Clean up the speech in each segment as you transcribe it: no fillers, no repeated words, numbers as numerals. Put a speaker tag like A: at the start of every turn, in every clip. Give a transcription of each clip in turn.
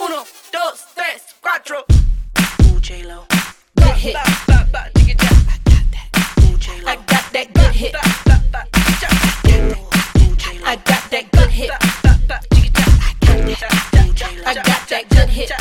A: Uno, dos, tres, cuatro. Ooh, J-Lo. Good hit. I got that. Ooh, J-Lo. I got that good hit. I got that good hit. I got that good hit.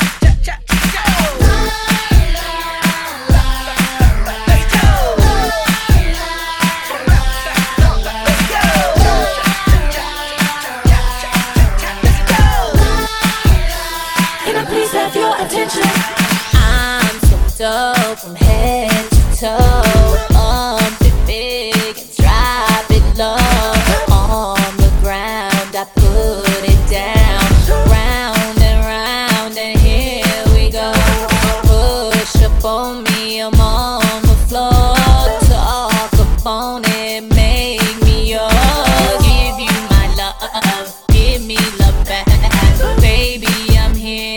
A: Attention. I'm so dope from head to toe. Big and drop it low. On the ground, I put it down. Round and round, and here we go. Push up on me, I'm on the floor. Talk up on it, make me yours. Give you my love, give me love back. Baby, I'm here.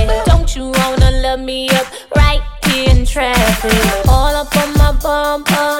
A: Don't you wanna love me up right here in traffic? All up on my bumper.